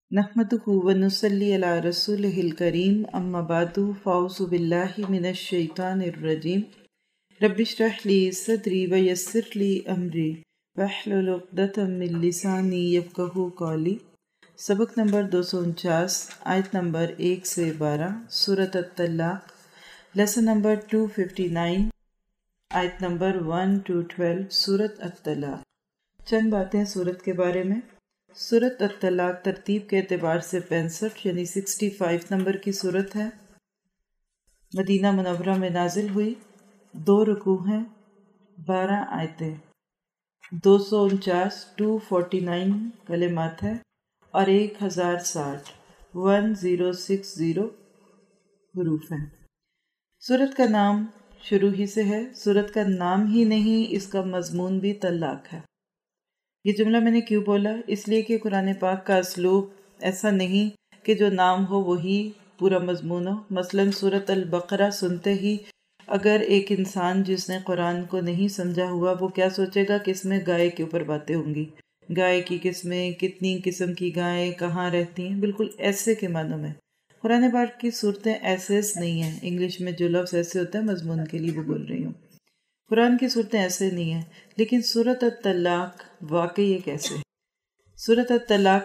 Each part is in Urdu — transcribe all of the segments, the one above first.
نحمدہ ونصلی علی رسولہ الکریم اما بعد فاعوذ باللہ من الشیطان الرجیم رب اشرح لی صدری ویسر لی امری واحلل عقدۃ من لسانی یفقہوا قولی۔ سبق نمبر 249 آیت نمبر 1 سے 12 سورۃ الطلاق، لیسن نمبر 259 آیت نمبر 1 to 12 سورۃ الطلاق۔ چند باتیں سورت کے بارے میں۔ سورۃ الطلاق ترتیب کے اعتبار سے 65 یعنی 65 نمبر کی سورت ہے۔ مدینہ منورہ میں نازل ہوئی، 2 رکوع ہیں، 12 آیتیں، 249 کلمات ہیں اور 1060 حروف ہیں۔ سورت کا نام شروع ہی سے ہے، سورت کا نام ہی نہیں، اس کا مضمون بھی طلاق ہے۔ یہ جملہ میں نے کیوں بولا؟ اس لیے کہ قرآن پاک کا اسلوب ایسا نہیں کہ جو نام ہو وہی پورا مضمون ہو۔ مثلاً سورۃ البقرہ سنتے ہی اگر ایک انسان جس نے قرآن کو نہیں سمجھا ہوا، وہ کیا سوچے گا کہ اس میں گائے کے اوپر باتیں ہوں گی، گائے کی قسمیں، کتنی قسم کی گائیں کہاں رہتی ہیں، بالکل ایسے کے معنوں میں۔ قرآن پاک کی صورتیں ایسے نہیں ہیں، انگلش میں جو لفظ ایسے ہوتے ہیں مضمون کے لیے وہ بول رہی ہوں، قرآن کی صورتیں ایسے نہیں ہیں۔ لیکن سورۃ الطلاق واقعی ایک ایسے ہے۔ سورۃ الطلاق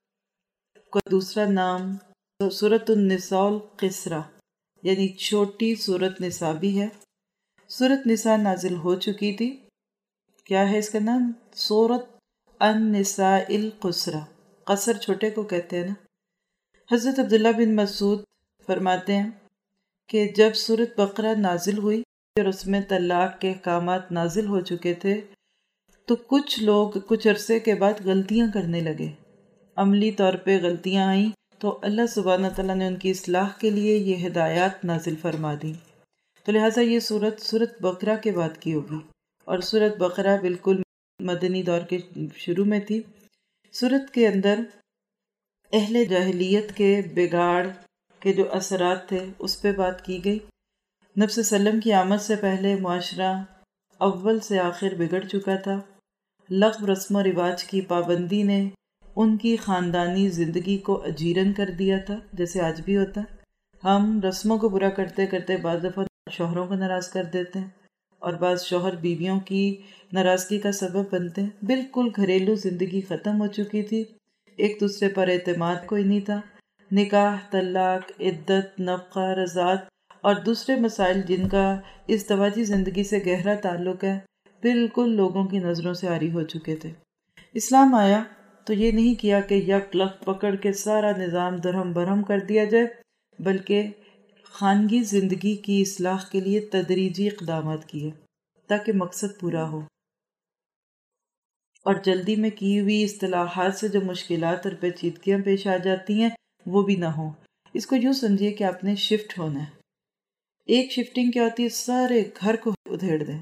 کا دوسرا نام سورۃ النساء القصرہ یعنی چھوٹی سورۃ نساء بھی ہے۔ سورۃ نساء نازل ہو چکی تھی۔ کیا ہے اس کا نام؟ سورۃ النساء القصرہ، قصر چھوٹے کو کہتے ہیں نا۔ حضرت عبداللہ بن مسعود فرماتے ہیں کہ جب سورۃ بقرہ نازل ہوئی اور اس میں طلاق کے احکامات نازل ہو چکے تھے تو کچھ لوگ کچھ عرصے کے بعد غلطیاں کرنے لگے، عملی طور پہ غلطیاں آئیں تو اللہ سبحانہ تعالیٰ نے ان کی اصلاح کے لیے یہ ہدایات نازل فرما دیں، تو لہٰذا یہ سورۃ بقرہ کے بعد کی ہوگی، اور سورۃ بقرہ بالکل مدنی دور کے شروع میں تھی۔ سورت کے اندر اہل جاہلیت کے بگاڑ کے جو اثرات تھے اس پہ بات کی گئی۔ نبی صلی اللہ علیہ وسلم کی آمد سے پہلے معاشرہ اول سے آخر بگڑ چکا تھا۔ لغو رسم و رواج کی پابندی نے ان کی خاندانی زندگی کو اجیرن کر دیا تھا، جیسے آج بھی ہوتا ہے۔ ہم رسموں کو برا کرتے کرتے بعض دفعہ شوہروں کو ناراض کر دیتے ہیں اور بعض شوہر بیویوں کی ناراضگی کا سبب بنتے ہیں۔ بالکل گھریلو زندگی ختم ہو چکی تھی، ایک دوسرے پر اعتماد کوئی نہیں تھا۔ نکاح، طلاق، عدت، نفقہ، رضاعت اور دوسرے مسائل جن کا ازدواجی زندگی سے گہرا تعلق ہے بالکل لوگوں کی نظروں سے عاری ہو چکے تھے۔ اسلام آیا تو یہ نہیں کیا کہ یک لخت پکڑ کے سارا نظام درہم برہم کر دیا جائے، بلکہ خانگی زندگی کی اصلاح کے لیے تدریجی اقدامات کیے تاکہ مقصد پورا ہو، اور جلدی میں کی ہوئی اصطلاحات سے جو مشکلات اور پیچیدگیاں پیش آ جاتی ہیں وہ بھی نہ ہوں۔ اس کو یوں سمجھیے کہ آپ نے شفٹ ہونا ہے۔ ایک شفٹنگ کیا ہوتی ہے؟ سارے گھر کو ادھیڑ دیں،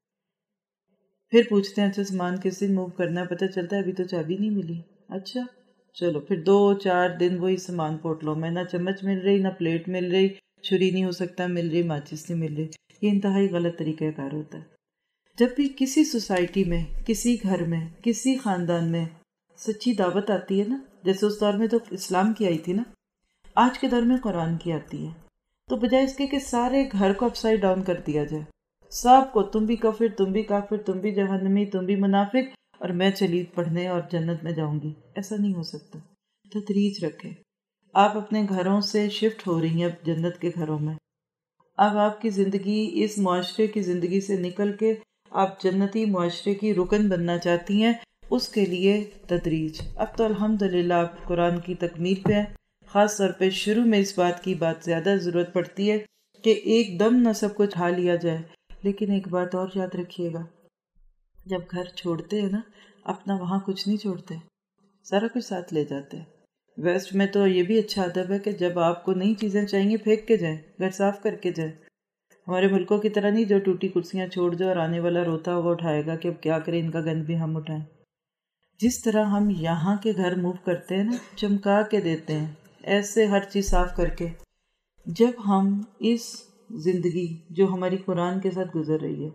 پھر پوچھتے ہیں اچھا سامان کس دن موو کرنا ہے، پتہ چلتا ہے ابھی تو چابی نہیں ملی، اچھا چلو پھر 2-4 دن وہی سامان پوٹ لو میں، نہ چمچ مل رہی، نہ پلیٹ مل رہی، چھری نہیں ہو سکتا مل رہی، ماچس نہیں مل رہی۔ یہ انتہائی غلط طریقہ کار ہوتا ہے۔ جب بھی کسی سوسائٹی میں، کسی گھر میں، کسی خاندان میں سچی دعوت آتی ہے نا، جیسے اس دور میں تو اسلام کی آئی تھی نا، آج کے دور میں قرآن کی آتی ہے، تو بجائے اس کے کہ سارے گھر کو اپ سائڈ ڈاؤن کر دیا جائے، سب کو تم بھی کافر، تم بھی کافر، تم بھی جہنمی، تم بھی منافق، اور میں چلی پڑھنے اور جنت میں جاؤں گی، ایسا نہیں ہو سکتا۔ تدریج رکھے۔ آپ اپنے گھروں سے شفٹ ہو رہی ہیں اب جنت کے گھروں میں۔ اب آپ کی زندگی اس معاشرے کی زندگی سے نکل کے آپ جنتی معاشرے کی رکن بننا چاہتی ہیں، اس کے لیے تدریج۔ اب تو الحمدللہ آپ قرآن کی تکمیل پہ ہیں، خاص طور پہ شروع میں اس بات کی زیادہ ضرورت پڑتی ہے کہ ایک دم نہ سب کچھ اٹھا لیا جائے۔ لیکن ایک بات اور یاد رکھیے گا، جب گھر چھوڑتے ہیں نا، اپنا وہاں کچھ نہیں چھوڑتے، سارا کچھ ساتھ لے جاتے ہیں۔ ویسٹ میں تو یہ بھی اچھا ادب ہے کہ جب آپ کو نئی چیزیں چاہیے پھینک کے جائیں، گھر صاف کر کے جائیں۔ ہمارے ملکوں کی طرح نہیں جو ٹوٹی کرسیاں چھوڑ دو اور آنے والا روتا ہوگا اٹھائے گا کہ اب کیا کریں، ان کا گند بھی ہم اٹھائیں۔ جس طرح ہم یہاں کے گھر موو کرتے ہیں نا، چمکا کے دیتے ہیں ایسے ہر چیز صاف کر کے، جب ہم اس زندگی جو ہماری قرآن کے ساتھ گزر رہی ہے،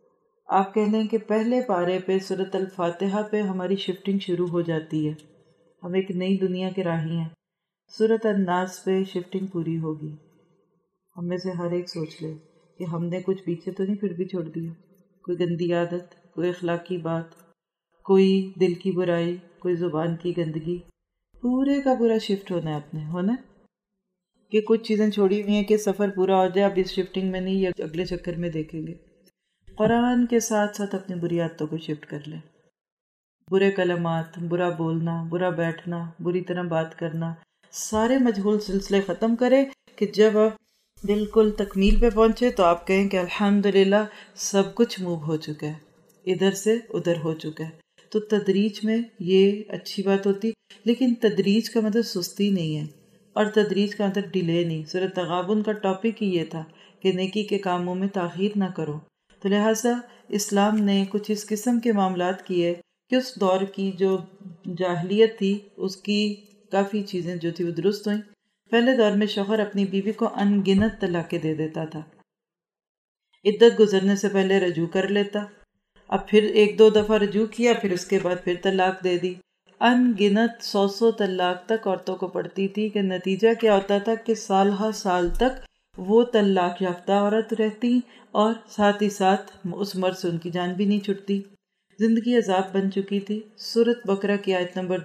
آپ کہہ لیں کہ پہلے پارے پہ سورۃ الفاتحہ پہ ہماری شفٹنگ شروع ہو جاتی ہے، ہم ایک نئی دنیا کے راہی ہیں۔ سورۃ الناس پہ شفٹنگ پوری ہوگی۔ ہم میں سے ہر ایک سوچ لے کہ ہم نے کچھ پیچھے تو نہیں پھر بھی چھوڑ دیا، کوئی گندی عادت، کوئی اخلاقی بات، کوئی دل کی برائی، کوئی زبان کی گندگی، پورے کا پورا شفٹ ہونا ہے اپنے، ہونا ہے کہ کچھ چیزیں چھوڑی ہوئی ہیں کہ سفر پورا ہو جائے، اب اس شفٹنگ میں نہیں، یا اگلے چکر میں دیکھیں گے۔ قرآن کے ساتھ ساتھ اپنی بری عادتوں کو شفٹ کر لیں۔ برے کلمات، برا بولنا، برا بیٹھنا، بری طرح بات کرنا، سارے مجہول سلسلے ختم کریں کہ جب آپ بالکل تکمیل پہ پہنچے تو آپ کہیں کہ الحمدللہ سب کچھ موو ہو چکا ہے، ادھر سے ادھر ہو چکا ہے۔ تو تدریج میں یہ اچھی بات ہوتی، لیکن تدریج کا مطلب سستی نہیں ہے، اور تدریج کا مطلب ڈیلے نہیں۔ سورۃ تغابن کا ٹاپک ہی یہ تھا کہ نیکی کے کاموں میں تاخیر نہ کرو۔ تو لہٰذا اسلام نے کچھ اس قسم کے معاملات کیے کہ اس دور کی جو جاہلیت تھی اس کی کافی چیزیں جو تھی وہ درست ہوئیں۔ پہلے دور میں شوہر اپنی بیوی کو ان گنت طلاقیں دے دیتا تھا، عدت گزرنے سے پہلے رجوع کر لیتا، اب پھر ایک دو دفعہ رجوع کیا، پھر اس کے بعد پھر طلاق دے دی۔ ان گنت 100 طلاق تک عورتوں کو پڑتی تھی کہ نتیجہ کیا ہوتا تھا کہ سال ہر سال تک وہ طلاق یافتہ عورت رہتی، اور ساتھ ہی ساتھ اس مرد سے ان کی جان بھی نہیں چھٹتی، زندگی عذاب بن چکی تھی۔ سورۃ بقرہ کی آیت نمبر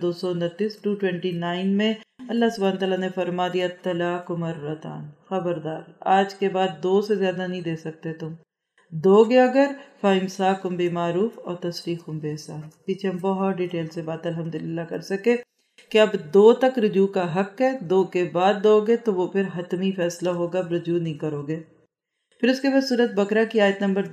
229 میں اللہ سبحانہ تعالیٰ نے فرما دیا الطلاق مرتان، خبردار آج کے بعد 2 سے زیادہ نہیں دے سکتے تم، دو گے اگر فَإِمْسَاكٌ بِمَعْرُوفٍ اور تَسْرِيحٌ بِإِحْسَان۔ پیچھے ہم بہت ڈیٹیل سے بات الحمدللہ کر سکے کہ اب 2 تک رجوع کا حق ہے، 2 کے بعد دو گے تو وہ پھر حتمی فیصلہ ہوگا، اب رجوع نہیں کرو گے۔ پھر اس کے بعد سورۃ بقرہ کی آیت نمبر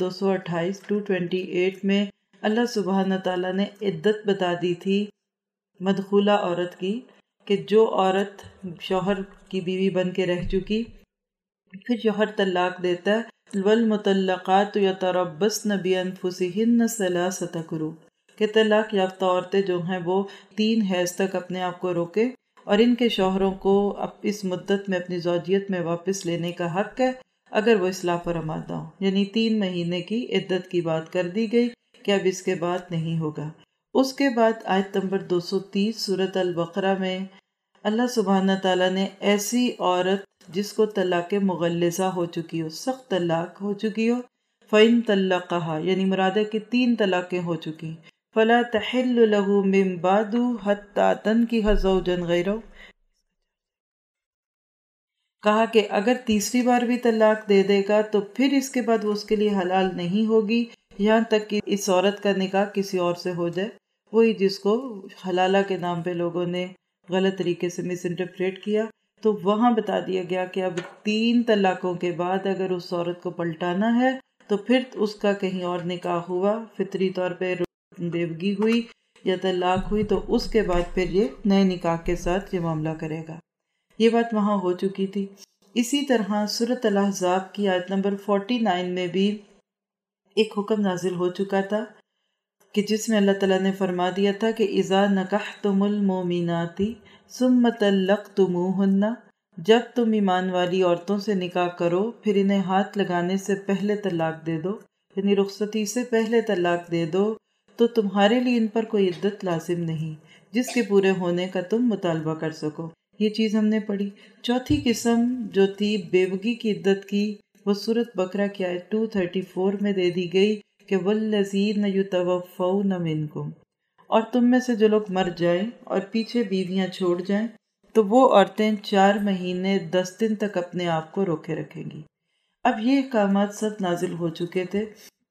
228 میں اللہ سبحانہ تعالیٰ نے عدت بتا دی تھی مدخولہ عورت کی، کہ جو عورت شوہر کی بیوی بن کے رہ چکی، پھر شوہر طلاق دیتا ہے، والمطلقات یتربصن بانفسہن ثلاثۃ قروء، کہ طلاق یافتہ عورتیں جو ہیں وہ 3 حیض تک اپنے آپ کو روکے، اور ان کے شوہروں کو اب اس مدت میں اپنی زوجیت میں واپس لینے کا حق ہے اگر وہ اصلاح پر آمادہ ہوں۔ یعنی 3 مہینے کی عدت کی بات کر دی گئی کہ اب اس کے بعد نہیں ہوگا۔ اس کے بعد آیت نمبر 230 سورۃ البقرہ میں اللہ سبحانہ تعالیٰ نے ایسی عورت جس کو طلاق مغلظہ ہو چکی ہو، سخت طلاق ہو چکی ہو، فَإِن طَلَّقَهَا یعنی مراد ہے کہ 3 طلاقیں ہو چکی، فَلَا تَحِلُّ لَهُ مِن بَعْدُ حَتَّى تَنكِحَ زَوْجًا غَيْرَهُ، کہا کہ اگر تیسری بار بھی طلاق دے دے گا تو پھر اس کے بعد وہ اس کے لیے حلال نہیں ہوگی یہاں تک کہ اس عورت کا نکاح کسی اور سے ہو جائے، وہی جس کو حلالہ کے نام پہ لوگوں نے غلط طریقے سے مس انٹرپریٹ کیا۔ تو وہاں بتا دیا گیا کہ اب 3 طلاقوں کے بعد اگر اس عورت کو پلٹانا ہے تو پھر اس کا کہیں اور نکاح ہوا، فطری طور پہ بیوگی ہوئی یا طلاق ہوئی، تو اس کے بعد پھر یہ نئے نکاح کے ساتھ یہ معاملہ کرے گا۔ یہ بات وہاں ہو چکی تھی۔ اسی طرح سورۃ الاحزاب کی آیت نمبر 49 میں بھی ایک حکم نازل ہو چکا تھا کہ جس میں اللہ تعالیٰ نے فرما دیا تھا کہ اذا نکحتم المؤمنات ثم طلقتموہن، جب تم ایمان والی عورتوں سے نکاح کرو پھر انہیں ہاتھ لگانے سے پہلے طلاق دے دو، یعنی رخصتی سے پہلے طلاق دے دو، تو تمہارے لیے ان پر کوئی عدت لازم نہیں جس کے پورے ہونے کا تم مطالبہ کر سکو۔ یہ چیز ہم نے پڑھی۔ چوتھی قسم جو تھی بیوگی کی عدت کی، وہ سورۃ بقرہ کی آیت 234 میں دے دی گئی کہ والذین یتوفون منکم، اور تم میں سے جو لوگ مر جائیں اور پیچھے بیویاں چھوڑ جائیں تو وہ عورتیں 4 مہینے 10 دن تک اپنے آپ کو روکے رکھیں گی۔ اب یہ احکامات سب نازل ہو چکے تھے،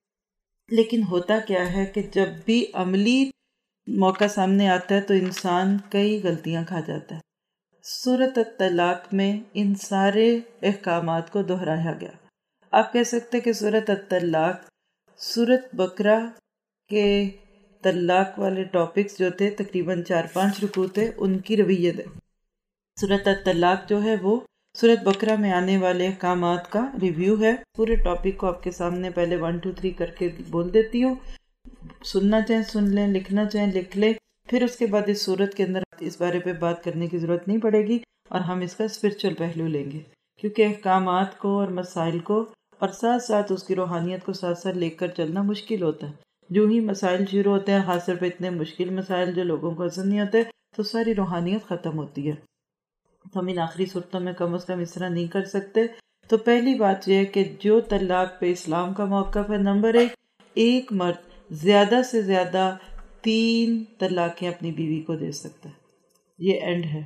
لیکن ہوتا کیا ہے کہ جب بھی عملی موقع سامنے آتا ہے تو انسان کئی غلطیاں کھا جاتا ہے۔ سورۃ الطلاق میں ان سارے احکامات کو دہرایا گیا۔ آپ کہہ سکتے کہ سورۃ الطلاق سورۃ بقرہ کے طلاق والے ٹاپکس جو تھے تقریباً 4-5 رکوع تھے، ان کی رویت ہے۔ سورۃ الطلاق جو ہے وہ سورۃ بقرہ میں آنے والے احکامات کا ریویو ہے۔ پورے ٹاپک کو آپ کے سامنے پہلے 1 2 3 کر کے بول دیتی ہوں، سننا چاہیں سن لیں، لکھنا چاہیں لکھ لیں، پھر اس کے بعد اس صورت کے اندر اس بارے پہ بات کرنے کی ضرورت نہیں پڑے گی، اور ہم اس کا اسپرچل پہلو لیں گے، کیونکہ احکامات کو اور مسائل کو اور ساتھ ساتھ اس کی روحانیت کو ساتھ ساتھ لے کر چلنا مشکل ہوتا ہے۔ جو ہی مسائل شروع ہوتے ہیں، خاص طور پہ اتنے مشکل مسائل جو لوگوں کو پسند نہیں ہوتے، تو ساری روحانیت ختم ہوتی ہے. تو ہم ان آخری صورتوں میں کم از کم اس طرح نہیں کر سکتے. تو پہلی بات یہ ہے کہ جو طلاق پہ اسلام کا موقف ہے، نمبر ایک مرد زیادہ سے زیادہ 3 طلاقیں اپنی بیوی کو دے سکتا ہے، یہ اینڈ ہے.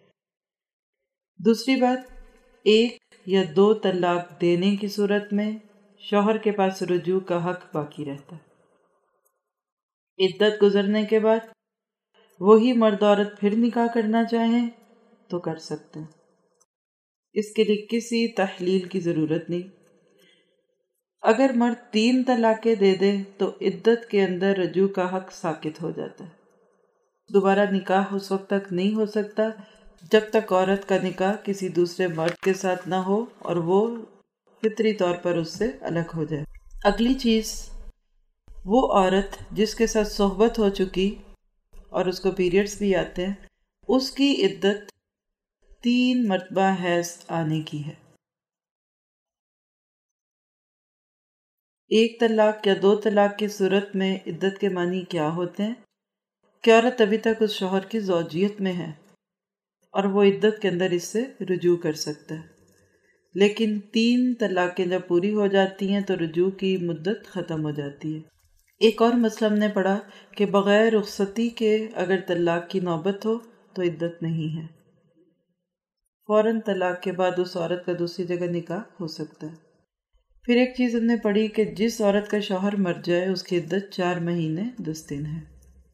دوسری بات، 1 یا 2 طلاق دینے کی صورت میں شوہر کے پاس رجوع کا حق باقی رہتا ہے. عدت گزرنے کے بعد وہی مرد عورت پھر نکاح کرنا چاہیں تو کر سکتے ہیں. اس کے لیے کسی تحلیل کی ضرورت نہیں. اگر مرد 3 طلاقیں دے دے تو عدت کے اندر رجوع کا حق ساقط ہو جاتا ہے. دوبارہ نکاح اس وقت تک نہیں ہو سکتا جب تک عورت کا نکاح کسی دوسرے مرد کے ساتھ نہ ہو اور وہ فطری طور پر اس سے الگ ہو جائے. اگلی چیز، وہ عورت جس کے ساتھ صحبت ہو چکی اور اس کو پیریڈز بھی آتے ہیں، اس کی عدت 3 مرتبہ حیض آنے کی ہے. 1 طلاق یا 2 طلاق کی صورت میں عدت کے معنی کیا ہوتے ہیں کہ عورت ابھی تک اس شوہر کی زوجیت میں ہے اور وہ عدت کے اندر اس سے رجوع کر سکتا ہے. لیکن 3 طلاقیں جب پوری ہو جاتی ہیں تو رجوع کی مدت ختم ہو جاتی ہے. ایک اور مسئلہ ہم نے پڑھا کہ بغیر رخصتی کے اگر طلاق کی نوبت ہو تو عدت نہیں ہے. فوراً طلاق کے بعد اس عورت کا دوسری جگہ نکاح ہو سکتا ہے. پھر ایک چیز ہم نے پڑھی کہ جس عورت کا شوہر مر جائے اس کی عدت 4 مہینے 10 دن ہے.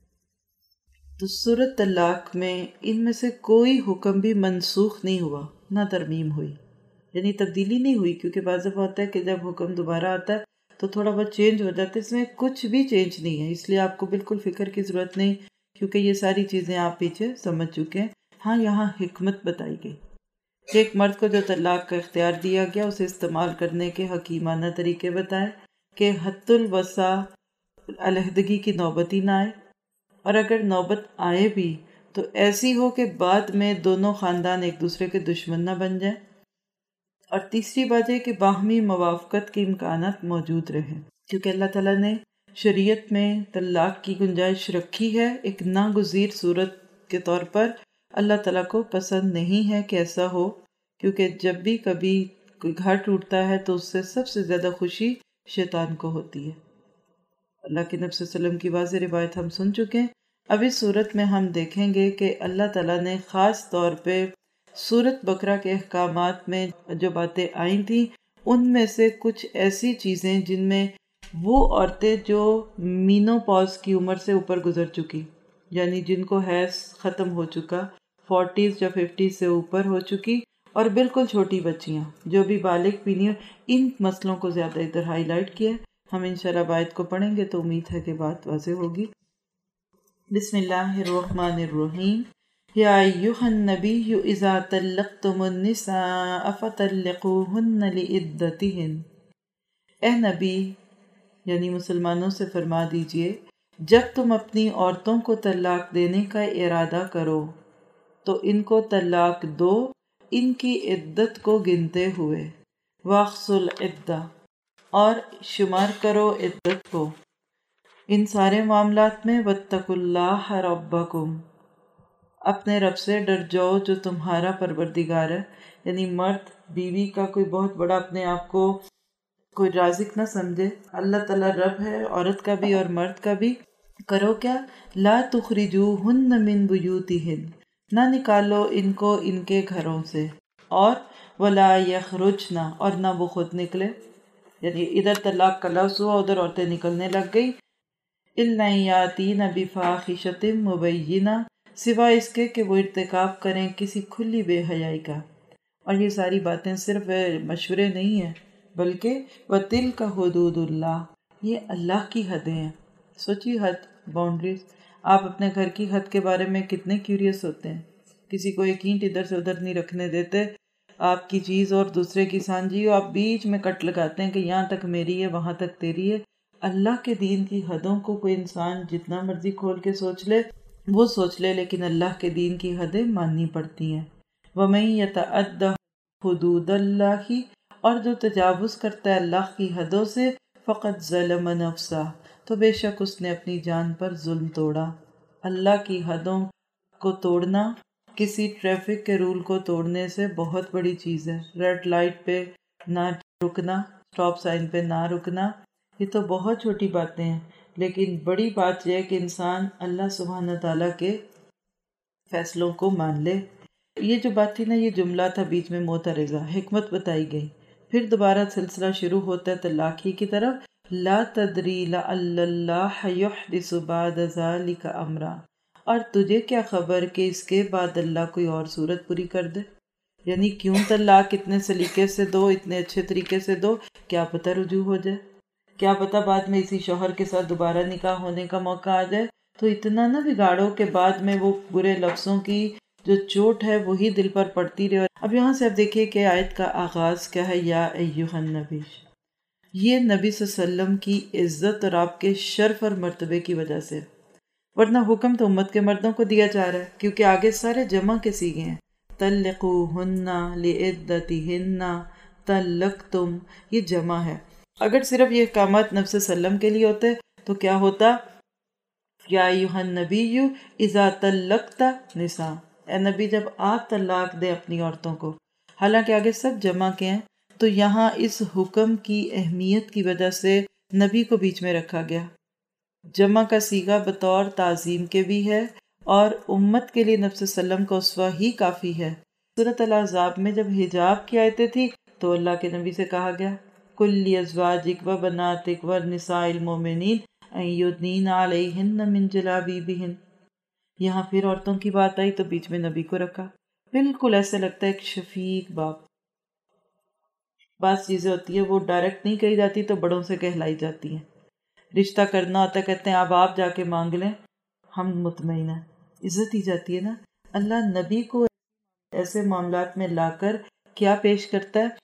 تو سورۃ طلاق میں ان میں سے کوئی حکم بھی منسوخ نہیں ہوا، نہ ترمیم ہوئی، یعنی تبدیلی نہیں ہوئی. کیونکہ بعض دفعہ ہوتا ہے کہ جب حکم دوبارہ آتا ہے تو تھوڑا بہت چینج ہو جاتا ہے. اس میں کچھ بھی چینج نہیں ہے، اس لیے آپ کو بالکل فکر کی ضرورت نہیں، کیونکہ یہ ساری چیزیں آپ پیچھے سمجھ چکے ہیں. ہاں، یہاں حکمت بتائی گئی کہ ایک مرد کو جو طلاق کا اختیار دیا گیا اسے استعمال کرنے کے حکیمانہ طریقے بتائے کہ حد الوسع علیحدگی کی نوبت ہی نہ آئے، اور اگر نوبت آئے بھی تو ایسی ہو کہ بعد میں دونوں خاندان ایک دوسرے کے دشمن نہ بن جائیں. اور تیسری بات ہے کہ باہمی موافقت کے امکانات موجود رہیں، کیونکہ اللہ تعالیٰ نے شریعت میں طلاق کی گنجائش رکھی ہے ایک ناگزیر صورت کے طور پر. اللہ تعالیٰ کو پسند نہیں ہے کہ ایسا ہو، کیونکہ جب بھی کبھی کوئی گھر ٹوٹتا ہے تو اس سے سب سے زیادہ خوشی شیطان کو ہوتی ہے. اللہ کے نبی صلی اللہ علیہ وسلم کی واضح روایت ہم سن چکے ہیں. اب اس صورت میں ہم دیکھیں گے کہ اللہ تعالیٰ نے خاص طور پہ سورۃ بقرہ کے احکامات میں جو باتیں آئی تھیں ان میں سے کچھ ایسی چیزیں جن میں وہ عورتیں جو مینوپاز کی عمر سے اوپر گزر چکی، یعنی جن کو حیض ختم ہو چکا، 40s یا 50s سے اوپر ہو چکی، اور بالکل چھوٹی بچیاں جو بھی بالغ بھی نہیں، ان مسئلوں کو زیادہ ادھر ہائی لائٹ کیا. ہم انشاءاللہ آیت کو پڑھیں گے تو امید ہے کہ بات واضح ہوگی. بسم اللہ الرحمن الرحیم. یا ایہا النبی اذا طلقتم النساء فطلقوہن لعدتہن. اے نبی، یعنی مسلمانوں سے فرما دیجئے جب تم اپنی عورتوں کو طلاق دینے کا ارادہ کرو تو ان کو طلاق دو ان کی عدت کو گنتے ہوئے. واحصوا العدہ، اور شمار کرو عدت کو ان سارے معاملات میں. واتقوا اللہ ربکم، اپنے رب سے ڈر جاؤ جو تمہارا پروردگار ہے. یعنی مرد بیوی کا کوئی بہت بڑا اپنے آپ کو کوئی رازق نہ سمجھے. اللہ تعالیٰ رب ہے عورت کا بھی اور مرد کا بھی. کرو کیا؟ لا تخرجوہن من بیوتہن، نہ نکالو ان کو ان کے گھروں سے، اور ولا یخرجن، اور نہ وہ خود نکلے. یعنی ادھر طلاق کا لفظ ہوا، ادھر عورتیں نکلنے لگ گئی. الا یاتین بفاحشۃ مبینہ، سوائے اس کے کہ وہ ارتکاب کریں کسی کھلی بے حیائی کا. اور یہ ساری باتیں صرف مشورے نہیں ہیں بلکہ وَتِلْكَ حُدُودُ اللَّهِ، یہ اللہ کی حدیں ہیں. سوچیے حد، باؤنڈریز. آپ اپنے گھر کی حد کے بارے میں کتنے کیوریس ہوتے ہیں. کسی کو ایک اینٹ ادھر سے ادھر نہیں رکھنے دیتے. آپ کی چیز اور دوسرے کی سانجھی ہو، آپ بیچ میں کٹ لگاتے ہیں کہ یہاں تک میری ہے وہاں تک تیری ہے. اللہ کے دین کی حدوں کو کوئی انسان جتنا مرضی کھول کے سوچ لے وہ سوچ لے، لیکن اللہ کے دین کی حدیں ماننی پڑتی ہیں. وَمَن يَتَعَدَّ حُدُودَ اللَّهِ، اور جو تجاوز کرتا ہے اللہ کی حدوں سے، فقط ظلم نفسہ، تو بے شک اس نے اپنی جان پر ظلم توڑا. اللہ کی حدوں کو توڑنا کسی ٹریفک کے رول کو توڑنے سے بہت بڑی چیز ہے. ریڈ لائٹ پہ نہ رکنا، اسٹاپ سائن پہ نہ رکنا، یہ تو بہت چھوٹی باتیں ہیں، لیکن بڑی بات یہ ہے کہ انسان اللہ سبحانہ تعالیٰ کے فیصلوں کو مان لے. یہ جو بات تھی نا، یہ جملہ تھا بیچ میں معترضہ، حکمت بتائی گئی. پھر دوبارہ سلسلہ شروع ہوتا ہے طلاق ہی کی طرف. لا تدری لعل اللہ یحدث بعد ذلک امرا، اور تجھے کیا خبر کہ اس کے بعد اللہ کوئی اور صورت پوری کر دے. یعنی کیوں طلاق اتنے سلیقے سے دو، اتنے اچھے طریقے سے دو، کیا پتہ رجوع ہو جائے، کیا پتہ بعد میں اسی شوہر کے ساتھ دوبارہ نکاح ہونے کا موقع آ جائے. تو اتنا نہ بگاڑو کہ بعد میں وہ برے لفظوں کی جو چوٹ ہے وہی دل پر پڑتی رہے. اب یہاں سے آپ دیکھیے کہ آیت کا آغاز کیا ہے، یا ایہا النبی. یہ نبی صلی اللہ علیہ وسلم کی عزت اور آپ کے شرف اور مرتبے کی وجہ سے، ورنہ حکم تو امت کے مردوں کو دیا جا رہا ہے، کیونکہ آگے سارے جمع کے سیغے ہیں. طلقوہن لعدتہن طلقتم، یہ جمع ہے. اگر صرف یہ احکامات نبی صلی اللہ علیہ وسلم کے لیے ہوتے تو کیا ہوتا؟ یا ایہا النبی اذا طلقت نساء، اے نبی جب آپ طلاق دیں اپنی عورتوں کو. حالانکہ آگے سب جمع کے ہیں، تو یہاں اس حکم کی اہمیت کی وجہ سے نبی کو بیچ میں رکھا گیا. جمع کا صیغہ بطور تعظیم کے بھی ہے، اور امت کے لیے نبی صلی اللہ علیہ وسلم کا اسوہ ہی کافی ہے. سورۃ الاحزاب میں جب حجاب کی آیتیں تھی تو اللہ کے نبی سے کہا گیا کل ازواجک و بناتک و نساء المؤمنین ان یدنین علیہن من جلابیبہن. یہاں پھر عورتوں کی بات آئی تو بیچ میں نبی کو رکھا. بالکل ایسے لگتا ہے ایک شفیق باپ. بعض چیزیں ہوتی ہیں وہ ڈائریکٹ نہیں کہی جاتی تو بڑوں سے کہلائی جاتی ہیں. رشتہ کرنا ہوتا ہے، کہتے ہیں اب آپ جا کے مانگ لیں، ہم مطمئن ہیں. عزت ہی جاتی ہے نا. اللہ نبی کو ایسے معاملات میں لا کر کیا پیش کرتا ہے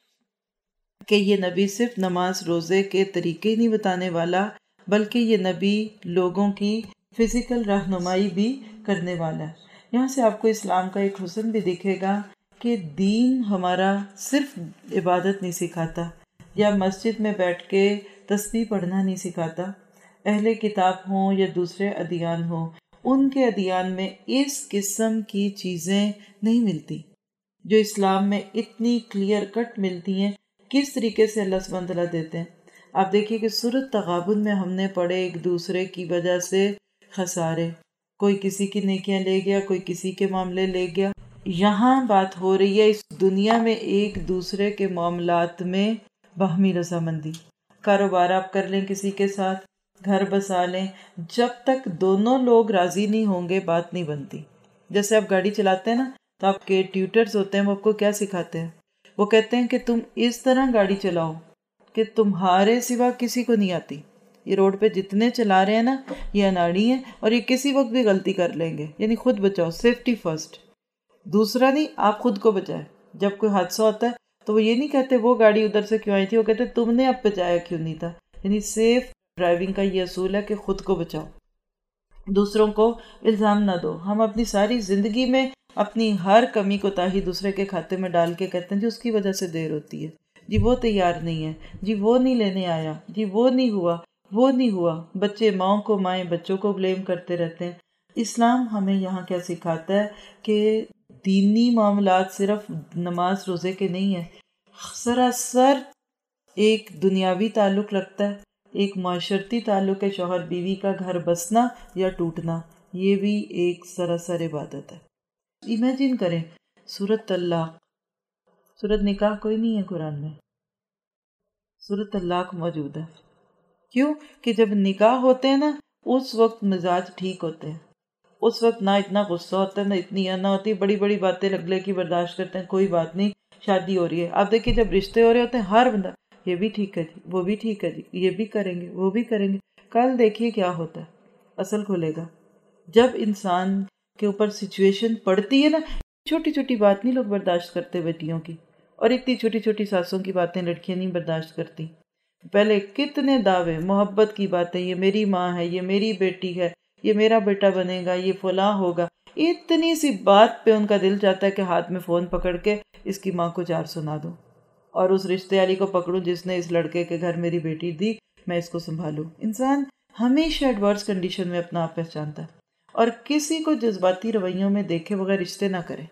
کہ یہ نبی صرف نماز روزے کے طریقے ہی نہیں بتانے والا، بلکہ یہ نبی لوگوں کی فزیکل رہنمائی بھی کرنے والا ہے. یہاں سے آپ کو اسلام کا ایک حسن بھی دکھے گا کہ دین ہمارا صرف عبادت نہیں سکھاتا یا مسجد میں بیٹھ کے تسبیح پڑھنا نہیں سکھاتا. اہل کتاب ہوں یا دوسرے ادیان ہوں، ان کے ادیان میں اس قسم کی چیزیں نہیں ملتی جو اسلام میں اتنی کلیئر کٹ ملتی ہیں. کس طریقے سے اللہ سبحانہ تعالیٰ دیتے ہیں. آپ دیکھیے کہ سورۃ تغابن میں ہم نے پڑھے ایک دوسرے کی وجہ سے خسارے، کوئی کسی کی نیکیاں لے گیا، کوئی کسی کے معاملے لے گیا. یہاں بات ہو رہی ہے اس دنیا میں ایک دوسرے کے معاملات میں باہمی رضامندی. کاروبار آپ کر لیں کسی کے ساتھ، گھر بسا لیں، جب تک دونوں لوگ راضی نہیں ہوں گے بات نہیں بنتی. جیسے آپ گاڑی چلاتے ہیں نا، تو آپ کے ٹیوٹرز ہوتے ہیں، وہ آپ کو کیا سکھاتے ہیں؟ وہ کہتے ہیں کہ تم اس طرح گاڑی چلاؤ کہ تمہارے سوا کسی کو نہیں آتی. یہ روڈ پہ جتنے چلا رہے ہیں نا، یہ اناڑی ہیں اور یہ کسی وقت بھی غلطی کر لیں گے. یعنی خود بچاؤ، سیفٹی فرسٹ. دوسرا نہیں، آپ خود کو بچائیں. جب کوئی حادثہ ہوتا ہے تو وہ یہ نہیں کہتے وہ گاڑی ادھر سے کیوں آئی تھی، وہ کہتے تم نے اب بچایا کیوں نہیں تھا. یعنی سیف ڈرائیونگ کا یہ اصول ہے کہ خود کو بچاؤ، دوسروں کو الزام نہ دو. ہم اپنی ساری زندگی میں اپنی ہر کمی کو تاہی دوسرے کے کھاتے میں ڈال کے کہتے ہیں جی اس کی وجہ سے دیر ہوتی ہے، جی وہ تیار نہیں ہے، جی وہ نہیں لینے آیا، جی وہ نہیں ہوا، وہ نہیں ہوا. بچے ماؤں کو، مائیں بچوں کو بلیم کرتے رہتے ہیں. اسلام ہمیں یہاں کیا سکھاتا ہے کہ دینی معاملات صرف نماز روزے کے نہیں ہیں، سراسر ایک دنیاوی تعلق رکھتا ہے، ایک معاشرتی تعلق ہے. شوہر بیوی کا گھر بسنا یا ٹوٹنا، یہ بھی ایک سراسر عبادت ہے. امیجن کریں سورۃ طلاق، سورۃ نکاح کوئی نہیں ہے قرآن میں، سورۃ طلاق موجود ہے. کیوں کہ جب نکاح ہوتے ہیں نا اس وقت مزاج ٹھیک ہوتے ہیں، اس وقت نہ اتنا غصہ ہوتا ہے، نہ اتنی نہ ہوتی، بڑی بڑی باتیں لگلے کی برداشت کرتے ہیں، کوئی بات نہیں شادی ہو رہی ہے. آپ دیکھیے جب رشتے ہو رہے ہوتے ہیں ہر بندہ یہ بھی ٹھیک ہے جی، وہ بھی ٹھیک ہے جی، یہ بھی کریں گے، وہ بھی کریں گے. کل دیکھیے کیا ہوتا ہے، اصل کھلے گا جب انسان کے اوپر سچویشن پڑتی ہے نا. چھوٹی چھوٹی بات نہیں لوگ برداشت کرتے بیٹیوں کی، اور اتنی چھوٹی چھوٹی ساسوں کی باتیں لڑکیاں نہیں برداشت کرتی. پہلے کتنے دعوے محبت کی باتیں، یہ میری ماں ہے، یہ میری بیٹی ہے، یہ میرا بیٹا بنے گا، یہ فلاں ہوگا. اتنی سی بات پہ ان کا دل چاہتا ہے کہ ہاتھ میں فون پکڑ کے اس کی ماں کو 4 سنا دوں، اور اس رشتے والی کو پکڑوں جس نے اس لڑکے کے گھر میری بیٹی دی، میں اس کو سنبھالوں. انسان ہمیشہ ایڈورس کنڈیشن میں اپنا آپ پہچانتا ہے. اور کسی کو جذباتی رویوں میں دیکھے بغیر رشتے نہ کریں،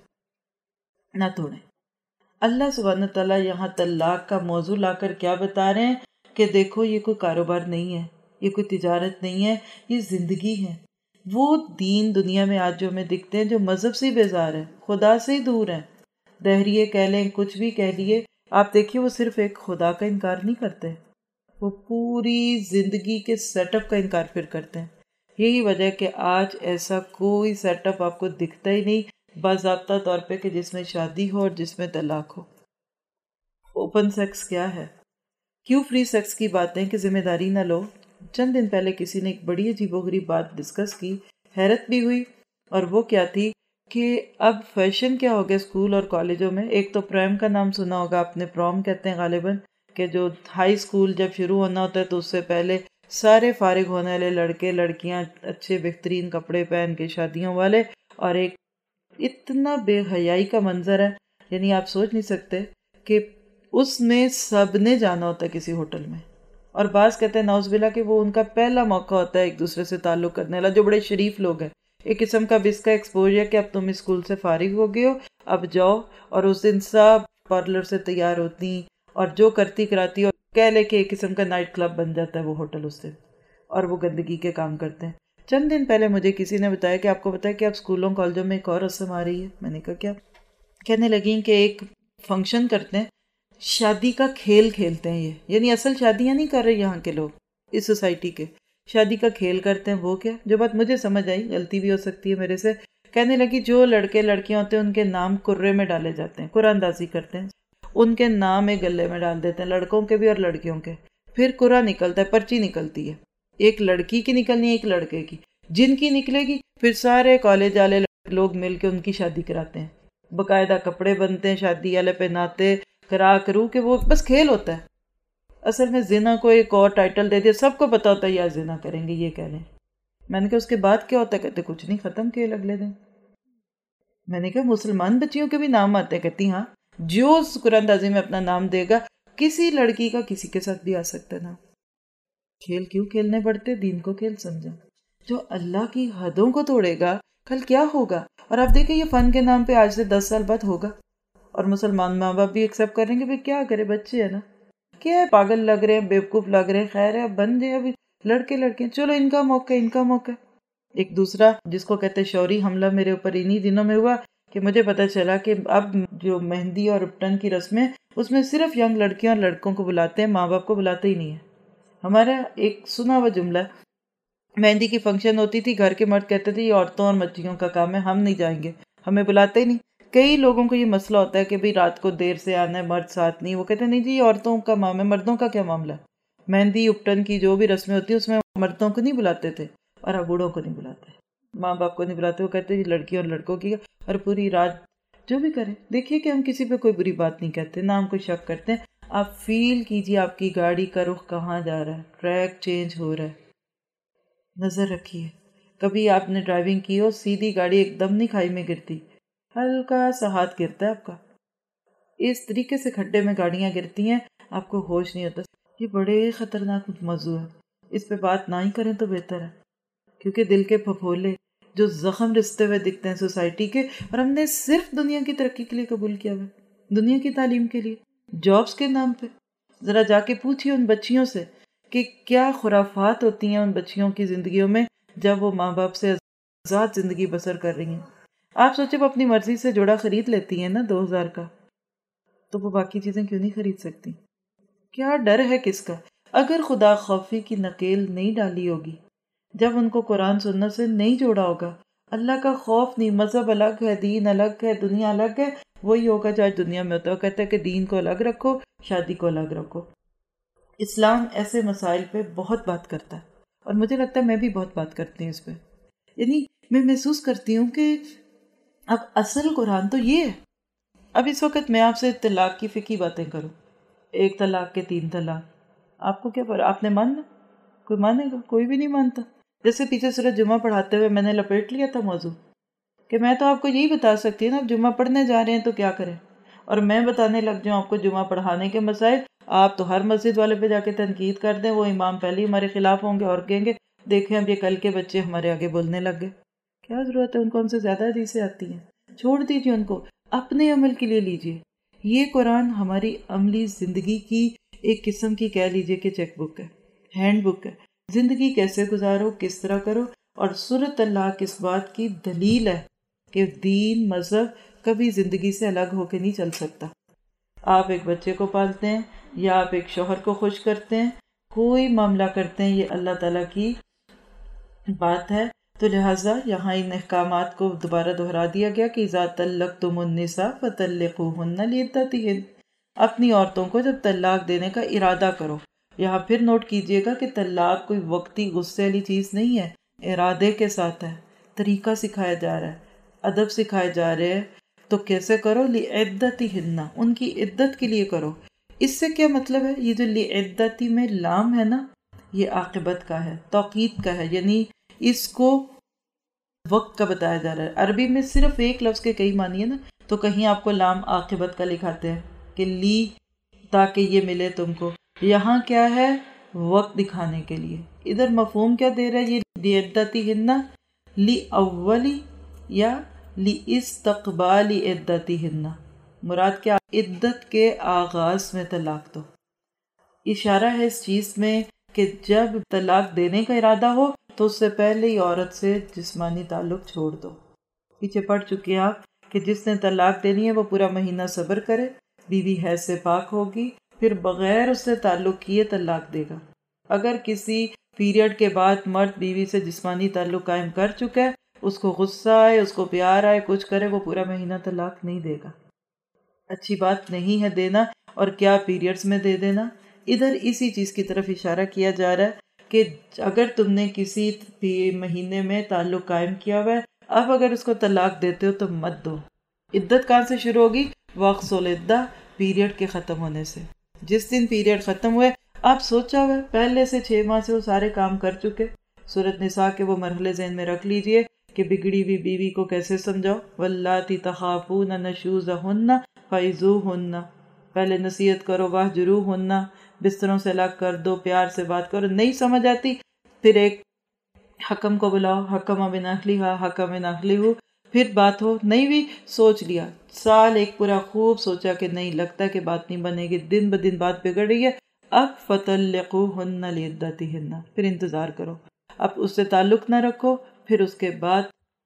نہ توڑیں۔ اللہ سبحانہ تعالیٰ یہاں طلاق کا موضوع لا کر کیا بتا رہے ہیں کہ دیکھو یہ کوئی کاروبار نہیں ہے، یہ کوئی تجارت نہیں ہے، یہ زندگی ہے۔ وہ دین دنیا میں آج جو ہمیں دکھتے ہیں جو مذہب سے بیزار ہیں، خدا سے ہی دور ہیں، دہریے کہہ لیں، کچھ بھی کہہ لیے، آپ دیکھیے وہ صرف ایک خدا کا انکار نہیں کرتے، وہ پوری زندگی کے سیٹ اپ کا انکار پھر کرتے ہیں۔ یہی وجہ ہے کہ آج ایسا کوئی سیٹ اپ آپ کو دکھتا ہی نہیں باضابطہ طور پہ کہ جس میں شادی ہو اور جس میں طلاق ہو۔ اوپن سیکس کیا ہے؟ کیوں فری سیکس کی باتیں کہ ذمہ داری نہ لو؟ چند دن پہلے کسی نے ایک بڑی عجیب و غریب بات ڈسکس کی، حیرت بھی ہوئی، اور وہ کیا تھی کہ اب فیشن کیا ہو گیا اسکول اور کالجوں میں۔ ایک تو پریم کا نام سنا ہوگا آپ نے، پروم کہتے ہیں غالباً، کہ جو ہائی اسکول جب شروع ہونا ہوتا ہے تو اس سے پہلے سارے فارغ ہونے والے لڑکے لڑکیاں اچھے بہترین کپڑے پہن کے شادیوں والے، اور ایک اتنا بے حیائی کا منظر ہے، یعنی آپ سوچ نہیں سکتے کہ اس میں سب نے جانا ہوتا ہے کسی ہوٹل میں، اور بعض کہتے ہیں نعوذ باللہ کہ وہ ان کا پہلا موقع ہوتا ہے ایک دوسرے سے تعلق کرنے والا، جو بڑے شریف لوگ ہیں۔ ایک قسم کا بس کا ایکسپوجر کہ اب تم اسکول سے فارغ ہو گئے ہو، اب جاؤ، اور اس دن سب پارلر سے تیار ہوتی اور جو کرتی کراتی، اور کہہ لے کہ ایک قسم کا نائٹ کلب بن جاتا ہے وہ ہوٹل اس دن، اور وہ گندگی کے کام کرتے ہیں۔ چند دن پہلے مجھے کسی نے بتایا کہ آپ کو پتا ہے کہ اب اسکولوں کالجوں میں ایک اور رسم آ رہی ہے۔ میں نے کہا کیا؟ کہنے لگیں کہ ایک فنکشن کرتے ہیں، شادی کا کھیل کھیلتے ہیں، یہ یعنی اصل شادیاں نہیں کر رہے یہاں کے لوگ اس سوسائٹی کے، شادی کا کھیل کرتے ہیں۔ وہ کیا؟ جو بات مجھے سمجھ آئی، غلطی بھی ہو سکتی ہے میرے سے، کہنے لگی جو لڑکے لڑکیاں ہوتے ہیں ان کے نام کرے میں ڈالے جاتے ہیں، قرآن اندازی کرتے ہیں، ان کے نام ایک گلے میں ڈال دیتے ہیں، لڑکوں کے بھی اور لڑکیوں کے، پھر قرآن نکلتا ہے، پرچی نکلتی ہے، ایک لڑکی کی نکلنی ہے ایک لڑکے کی، جن کی نکلے گی پھر سارے کالج والے لوگ مل کے ان کی شادی کراتے ہیں، باقاعدہ کپڑے بنتے ہیں شادی والے پہناتے کرا کرو کہ وہ بس کھیل ہوتا ہے۔ اصل میں زنا کو ایک اور ٹائٹل دے دیا، سب کو پتا ہوتا ہے یا زنا کریں گے، یہ کہہ لیں۔ میں نے کہا اس کے بعد کیا ہوتا ہے؟ کہتے کچھ نہیں، ختم کھیل اگلے دن۔ میں نے کہا مسلمان بچیوں کے بھی نام آتے ہیں؟ کہتی ہاں، جو اس قرآن اندازی میں اپنا نام دے گا کسی لڑکی کا کسی کے ساتھ بھی آ سکتا ہے نام۔ کھیل کیوں کھیلنے پڑتے؟ دین کو کھیل سمجھا۔ جو اللہ کی حدوں کو توڑے گا کل کیا ہوگا؟ اور آپ دیکھیں یہ فن کے نام پہ آج سے 10 سال بعد ہوگا، اور مسلمان ماں باپ بھی ایکسیپٹ کریں گے، کیا کرے، بچے ہیں نا، کیا ہے، پاگل لگ رہے ہیں، بیوقوف لگ رہے ہیں، خیر ہے اب بن جائے، ابھی لڑکے لڑکے چلو ان کا موقع ان کا موقع۔ ایک دوسرا جس کو کہتے شوری حملہ میرے اوپر انہی دنوں میں ہوا کہ مجھے پتا چلا کہ اب جو مہندی اور اپٹن کی رسمیں اس میں صرف ینگ لڑکیاں اور لڑکوں کو بلاتے ہیں، ماں باپ کو بلاتے ہی نہیں ہیں۔ ہمارا ایک سنا ہوا جملہ ہے، مہندی کی فنکشن ہوتی تھی، گھر کے مرد کہتے تھے یہ عورتوں اور بچیوں کا کام ہے، ہم نہیں جائیں گے، ہمیں بلاتے ہی نہیں۔ کئی لوگوں کو یہ مسئلہ ہوتا ہے کہ بھئی رات کو دیر سے آنا ہے، مرد ساتھ نہیں، وہ کہتے ہیں نہیں جی یہ عورتوں کا معاملہ ہے، مردوں کا کیا معاملہ ہے؟ مہندی اپٹن کی جو بھی رسمیں ہوتی ہیں اس میں مردوں کو نہیں بلاتے تھے، اور اب بوڑھوں کو نہیں بلاتے، ماں باپ کو نہیں بلاتے، وہ کہتے ہیں لڑکی اور لڑکوں کی، اور پوری رات جو بھی کریں۔ دیکھیے کہ ہم کسی پہ کوئی بری بات نہیں کہتے، نہ ہم کوئی شک کرتے ہیں، آپ فیل کیجئے آپ کی گاڑی کا رخ کہاں جا رہا ہے، ٹریک چینج ہو رہا ہے، نظر رکھیے۔ کبھی آپ نے ڈرائیونگ کی ہو، سیدھی گاڑی ایک دم نہیں کھائی میں گرتی، ہلکا سا ہاتھ گرتا ہے آپ کا، اس طریقے سے کھڈے میں گاڑیاں گرتی ہیں، آپ کو ہوش نہیں ہوتا۔ یہ بڑے خطرناک موضوع ہے، اس پہ بات نہ ہی کریں تو بہتر ہے، کیونکہ دل کے پھپھولے جو زخم رستے ہوئے دکھتے ہیں سوسائٹی کے، اور ہم نے صرف دنیا کی ترقی کے لیے قبول کیا ہوا، دنیا کی تعلیم کے لیے، جابز کے نام پہ۔ ذرا جا کے پوچھیے ان بچیوں سے کہ کیا خرافات ہوتی ہیں ان بچیوں کی زندگیوں میں جب وہ ماں باپ سے آزاد زندگی بسر کر رہی ہیں۔ آپ سوچے وہ اپنی مرضی سے جوڑا خرید لیتی ہیں نا 2000 کا، تو وہ باقی چیزیں کیوں نہیں خرید سکتی؟ کیا ڈر ہے کس کا؟ اگر خدا خوفی کی نکیل نہیں ڈالی ہوگی، جب ان کو قرآن سنت سے نہیں جوڑا ہوگا، اللہ کا خوف نہیں، مذہب الگ ہے، دین الگ ہے، دنیا الگ ہے، وہی ہوگا جو آج دنیا میں ہوتا ہے۔ وہ کہتا ہے کہ دین کو الگ رکھو، شادی کو الگ رکھو۔ اسلام ایسے مسائل پہ بہت بات کرتا ہے، اور مجھے لگتا ہے میں بھی بہت بات کرتی ہوں اس پہ، یعنی میں محسوس کرتی ہوں کہ اب اصل قرآن تو یہ ہے۔ اب اس وقت میں آپ سے طلاق کی فقہی باتیں کروں، ایک طلاق کے 3 طلاق، آپ کو کیا پڑھا؟ آپ نے ماننا؟ کوئی مانے گا؟ کوئی بھی نہیں مانتا۔ جیسے پیچھے سورۃ جمعہ پڑھاتے ہوئے میں نے لپیٹ لیا تھا موضوع کہ میں تو آپ کو یہی بتا سکتی ہوں نا، اب جمعہ پڑھنے جا رہے ہیں تو کیا کریں، اور میں بتانے لگ جاؤں آپ کو جمعہ پڑھانے کے مسائل، آپ تو ہر مسجد والے پہ جا کے تنقید کر دیں، وہ امام پہلے ہی ہمارے خلاف ہوں گے اور کہیں گے دیکھیں اب یہ کل کے بچے ہمارے آگے بولنے لگ گئے۔ کیا ضرورت ہے، ان کو ہم سے زیادہ حدیثیں آتی ہیں، چھوڑ دیجیے ان کو، اپنے عمل کے لیے لیجیے۔ یہ قرآن ہماری عملی زندگی کی ایک قسم کی کہہ لیجیے کہ چیک بک ہے، ہینڈ بک ہے، زندگی کیسے گزارو، کس طرح کرو۔ اور سورۃ طلاق اس بات کی دلیل ہے کہ دین مذہب کبھی زندگی سے الگ ہو کے نہیں چل سکتا۔ آپ ایک بچے کو پالتے ہیں یا آپ ایک شوہر کو خوش کرتے ہیں، کوئی معاملہ کرتے ہیں، یہ اللہ تعالیٰ کی بات ہے۔ تو لہٰذا یہاں ان احکامات کو دوبارہ دہرا دیا گیا کہ اذا طلقتم النساء فطلقوہن لعدتہن، اپنی عورتوں کو جب طلاق دینے کا ارادہ کرو۔ یہاں پھر نوٹ کیجئے گا کہ طلاق کوئی وقتی غصے والی چیز نہیں ہے، ارادے کے ساتھ ہے، طریقہ سکھایا جا رہا ہے، ادب سکھائے جا رہے ہیں۔ تو کیسے کرو؟ لعدتہن، ان کی عدت کے لیے کرو۔ اس سے کیا مطلب ہے؟ یہ جو لعدتی میں لام ہے نا، یہ عاقبت کا ہے، توقید کا ہے، یعنی اس کو وقت کا بتایا جا رہا ہے۔ عربی میں صرف ایک لفظ کے کئی معنی ہے نا، تو کہیں آپ کو لام عاقبت کا لکھاتے ہیں کہ لی تاکہ یہ ملے تم کو، یہاں کیا ہے؟ وقت دکھانے کے لیے۔ ادھر مفہوم کیا دے رہا ہے یہ لعدتہن؟ لی اولی یا لی استقبال عدتہن، مراد کیا؟ عدت کے آغاز میں طلاق دو۔ اشارہ ہے اس چیز میں کہ جب طلاق دینے کا ارادہ ہو تو اس سے پہلے ہی عورت سے جسمانی تعلق چھوڑ دو۔ پیچھے پڑھ چکے آپ کہ جس نے طلاق دینی ہے وہ پورا مہینہ صبر کرے، بیوی حیض سے پاک ہوگی، پھر بغیر اس سے تعلق کیے طلاق دے گا۔ اگر کسی پیریڈ کے بعد مرد بیوی سے جسمانی تعلق قائم کر چکا ہے، اس کو غصہ آئے، اس کو پیار آئے، کچھ کرے، وہ پورا مہینہ طلاق نہیں دے گا۔ اچھی بات نہیں ہے دینا، اور کیا پیریڈز میں دے دینا۔ ادھر اسی چیز کی طرف اشارہ کیا جا رہا ہے کہ اگر تم نے کسی مہینے میں تعلق قائم کیا ہوا ہے، اب اگر اس کو طلاق دیتے ہو تو مت دو۔ عدت کہاں سے شروع ہوگی؟ وقت العدہ، پیریڈ کے ختم ہونے سے۔ جس دن پیریڈ ختم ہوئے، آپ سوچا ہوا ہے پہلے سے 6 ماہ سے وہ سارے کام کر چکے، سورۃ نساء کے وہ مرحلے ذہن میں رکھ لیجئے کہ بگڑی ہوئی بیوی کو کیسے سمجھاؤ۔ واللاتی تخافون نشوزہن فعظوہن، پہلے نصیحت کرو، واہجروہن، بستروں سے الگ کر دو، پیار سے بات کرو، نہیں سمجھ آتی پھر ایک حکم کو بلاؤ، حکم من اہلہا حکم من اہلہ، پھر بات ہو، نہیں بھی سوچ لیا، سال ایک پورا خوب سوچا کہ نہیں لگتا کہ بات نہیں بنے گی، دن بدن بات بگڑ رہی ہے، اب فطلقوہن لعدتہن، پھر انتظار کرو، اب اس سے تعلق نہ رکھو، پھر اس کے بعد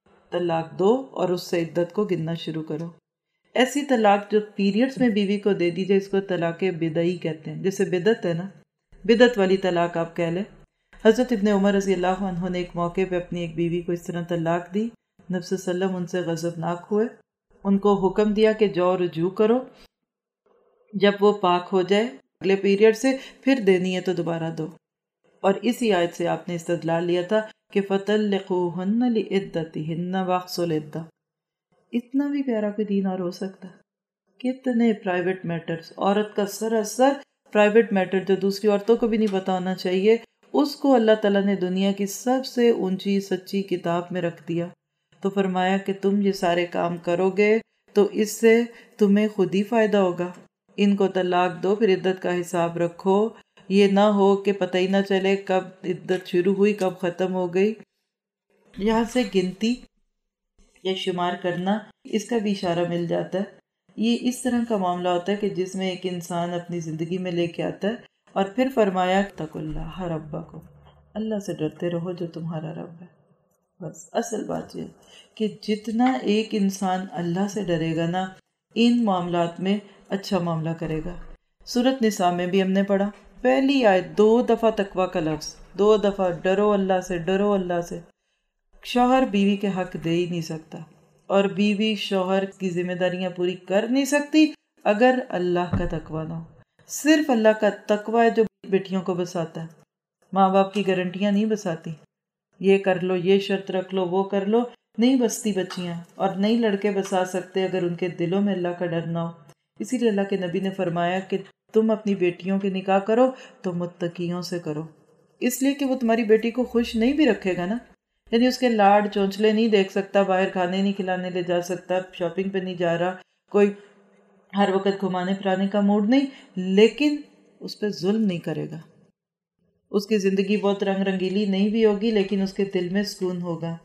طلاق دو اور اس سے عدت کو گننا شروع کرو۔ ایسی طلاق جو پیریڈز میں بیوی کو دے دی جائے، اس کو طلاق بدعی کہتے ہیں، جیسے بدعت ہے نا، بدعت والی طلاق آپ کہہ لیں۔ حضرت ابن عمر رضی اللہ عنہ نے ایک موقع پہ اپنی ایک بیوی کو اس طرح طلاق دی، نبی صلی اللہ علیہ وسلم ان سے غضبناک ہوئے، ان کو حکم دیا کہ جاؤ رجوع کرو، جب وہ پاک ہو جائے اگلے پیریڈ سے پھر دینی ہے تو دوبارہ دو۔ اور اسی آیت سے آپ نے استدلال لیا تھا کہ فَطَلِّقُوهُنَّ لِعِدَّتِهِنَّ وَأَحْصُوا الْعِدَّةَ۔ اتنا بھی پیارا کوئی دین اور ہو سکتا؟ کتنے پرائیویٹ میٹرز، عورت کا سراسر پرائیویٹ میٹر جو دوسری عورتوں کو بھی نہیں پتا ہونا چاہیے، اس کو اللہ تعالیٰ نے دنیا کی سب سے اونچی سچی کتاب میں رکھ دیا۔ تو فرمایا کہ تم یہ سارے کام کرو گے تو اس سے تمہیں خود ہی فائدہ ہوگا۔ ان کو طلاق دو، پھر عدت کا حساب رکھو، یہ نہ ہو کہ پتہ ہی نہ چلے کب عدت شروع ہوئی کب ختم ہو گئی۔ یہاں سے گنتی یا شمار کرنا، اس کا بھی اشارہ مل جاتا ہے۔ یہ اس طرح کا معاملہ ہوتا ہے کہ جس میں ایک انسان اپنی زندگی میں لے کے آتا ہے اور پھر فرمایا اتقوا اللہ ربکم، اللہ سے ڈرتے رہو جو تمہارا رب ہے۔ بس اصل بات یہ کہ جتنا ایک انسان اللہ سے ڈرے گا نا، ان معاملات میں اچھا معاملہ کرے گا۔ سورۃ نساء میں بھی ہم نے پڑھا، پہلی آیت 2 دفعہ تقویٰ کا لفظ، 2 دفعہ ڈرو اللہ سے، ڈرو اللہ سے۔ شوہر بیوی کے حق دے ہی نہیں سکتا، اور بیوی شوہر کی ذمہ داریاں پوری کر نہیں سکتی اگر اللہ کا تقویٰ نہ ہو۔ صرف اللہ کا تقویٰ ہے جو بیٹیوں کو بساتا ہے، ماں باپ کی گارنٹیاں نہیں بساتی، یہ کر لو، یہ شرط رکھ لو، وہ کر لو، نہیں بستی بچیاں، اور نہیں لڑکے بسا سکتے اگر ان کے دلوں میں اللہ کا ڈر نہ ہو۔ اسی لیے اللہ کے نبی نے فرمایا کہ تم اپنی بیٹیوں کے نکاح کرو تو متقیوں سے کرو، اس لیے کہ وہ تمہاری بیٹی کو خوش نہیں بھی رکھے گا نا، یعنی اس کے لاڈ چونچلے نہیں دیکھ سکتا، باہر کھانے نہیں کھلانے لے جا سکتا، شاپنگ پہ نہیں جا رہا، کوئی ہر وقت گھمانے پھرانے کا موڈ نہیں، لیکن اس پہ ظلم نہیں کرے گا، اس کی زندگی بہت رنگ رنگیلی نہیں بھی ہوگی لیکن اس کے دل میں سکون ہوگا۔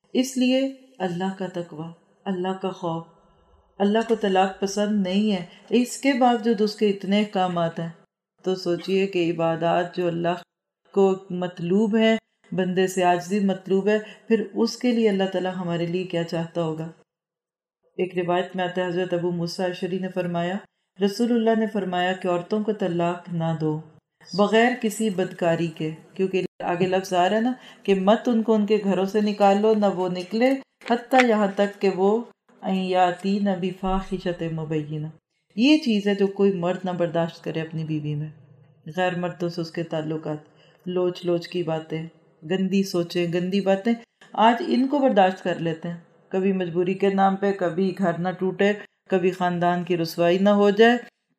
اس لیے اللہ کا تقوی، اللہ کا خوف، اللہ کو طلاق پسند نہیں ہے، اس کے باوجود اس کے اتنے احکامات ہیں۔ تو سوچئے کہ عبادات جو اللہ کو مطلوب ہے، بندے سے عاجزی مطلوب ہے، پھر اس کے لیے اللہ تعالیٰ ہمارے لیے کیا چاہتا ہوگا۔ ایک روایت میں آتا ہے حضرت ابو موسیٰ اشعری نے فرمایا، رسول اللہ نے فرمایا کہ عورتوں کو طلاق نہ دو بغیر کسی بدکاری کے، کیونکہ آگے لفظ آ رہا ہے نا کہ مت ان کو ان کے گھروں سے نکالو، نہ وہ نکلے حتیٰ یہاں تک کہ وہ یاتین بفاحشۃ مبینہ۔ یہ چیز ہے جو کوئی مرد نہ برداشت کرے اپنی بیوی میں، غیر مردوں سے اس کے تعلقات، لوچ لوچ کی باتیں، گندی سوچیں، گندی باتیں، آج ان کو برداشت کر لیتے ہیں، کبھی مجبوری کے نام پہ، کبھی گھر نہ ٹوٹے، کبھی خاندان کی رسوائی نہ ہو جائے۔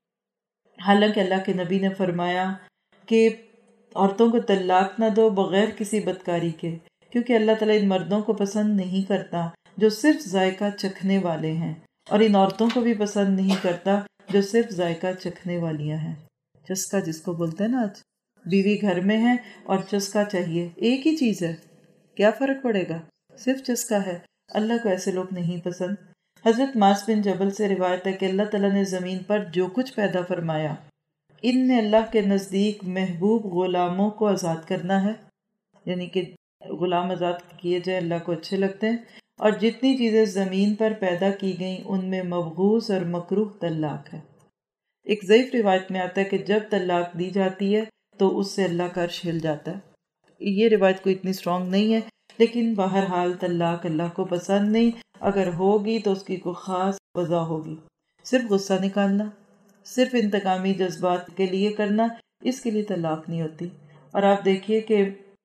حالانکہ اللہ کے نبی نے فرمایا کہ عورتوں کو طلاق نہ دو بغیر کسی بدکاری کے، کیونکہ اللہ تعالیٰ ان مردوں کو پسند نہیں کرتا جو صرف ذائقہ چکھنے والے ہیں، اور ان عورتوں کو بھی پسند نہیں کرتا جو صرف ذائقہ چکھنے والیاں ہیں۔ چسکا جس کو بولتے ہیں نا، آج بیوی گھر میں ہے اور چسکا چاہیے، ایک ہی چیز ہے، کیا فرق پڑے گا، صرف چسکا ہے۔ اللہ کو ایسے لوگ نہیں پسند۔ حضرت معاذ بن جبل سے روایت ہے کہ اللہ تعالیٰ نے زمین پر جو کچھ پیدا فرمایا، ان میں اللہ کے نزدیک محبوب غلاموں کو آزاد کرنا ہے، یعنی کہ غلام آزاد کیے جائے، اللہ کو اچھے لگتے ہیں، اور جتنی چیزیں زمین پر پیدا کی گئیں ان میں مبغوض اور مکروہ طلاق ہے۔ ایک ضعیف روایت میں آتا ہے کہ جب طلاق دی جاتی ہے تو اس سے اللہ کا عرش ہل جاتا ہے۔ یہ روایت کوئی اتنی اسٹرانگ نہیں ہے، لیکن بہرحال طلاق اللہ کو پسند نہیں، اگر ہوگی تو اس کی کوئی خاص وجہ ہوگی۔ صرف غصہ نکالنا، صرف انتقامی جذبات کے لیے کرنا، اس کے لیے طلاق نہیں ہوتی۔ اور آپ دیکھیے کہ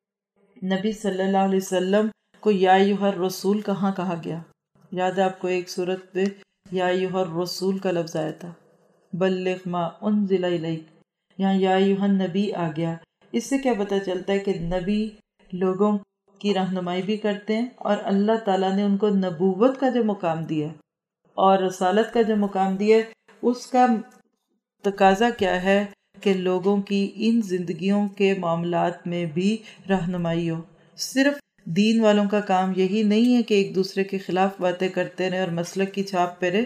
نبی صلی اللہ علیہ وسلم کو یا ایھا الرسول کہاں کہا گیا؟ یاد ہے آپ کو ایک صورت پہ یا ایھا الرسول کا لفظ آیا تھا، بلغ ما انزل الیک، یہاں یا ایھا النبی آ گیا۔ اس سے کیا پتہ چلتا ہے کہ نبی لوگوں کی رہنمائی بھی کرتے ہیں، اور اللہ تعالیٰ نے ان کو نبوت کا جو مقام دیا اور رسالت کا جو مقام دیا اس کا تقاضا کیا ہے کہ لوگوں کی ان زندگیوں کے معاملات میں بھی رہنمائی ہو۔ صرف دین والوں کا کام یہی نہیں ہے کہ ایک دوسرے کے خلاف باتیں کرتے رہیں اور مسلک کی چھاپ پہ رہے،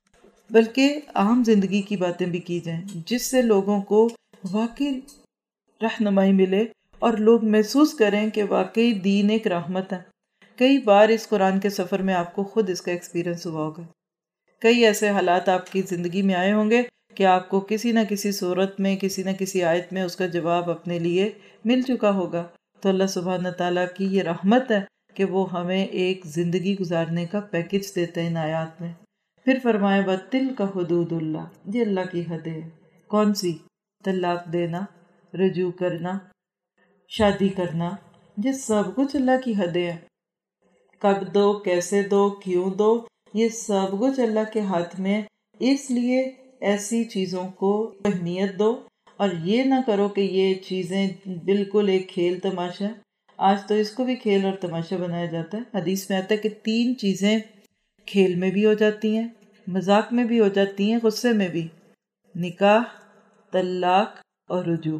بلکہ عام زندگی کی باتیں بھی کی جائیں جس سے لوگوں کو واقعی رہنمائی ملے اور لوگ محسوس کریں کہ واقعی دین ایک رحمت ہے۔ کئی بار اس قرآن کے سفر میں آپ کو خود اس کا ایکسپیرینس ہوا ہوگا، کئی ایسے حالات آپ کی زندگی میں آئے ہوں گے کہ آپ کو کسی نہ کسی صورت میں، کسی نہ کسی آیت میں اس کا جواب اپنے لیے مل چکا ہوگا۔ تو اللہ سبحانہ تعالیٰ کی یہ رحمت ہے کہ وہ ہمیں ایک زندگی گزارنے کا پیکج دیتے ہیں ان آیات میں۔ پھر فرمایا وَتِلْكَ حُدُودُ اللَّهِ، یہ اللہ کی حدیں ہیں۔ کون سی؟ طلاق دینا، رجوع کرنا، شادی کرنا، یہ سب کچھ اللہ کی حدیں ہیں۔ کب دو، کیسے دو، کیوں دو، یہ سب کچھ اللہ کے ہاتھ میں، اس لیے ایسی چیزوں کو اہمیت دو اور یہ نہ کرو کہ یہ چیزیں بالکل ایک کھیل تماشا ہے۔ آج تو اس کو بھی کھیل اور تماشا بنایا جاتا ہے۔ حدیث میں آتا ہے کہ 3 چیزیں کھیل میں بھی ہو جاتی ہیں، مذاق میں بھی ہو جاتی ہیں، غصے میں بھی، نکاح، طلاق اور رجوع۔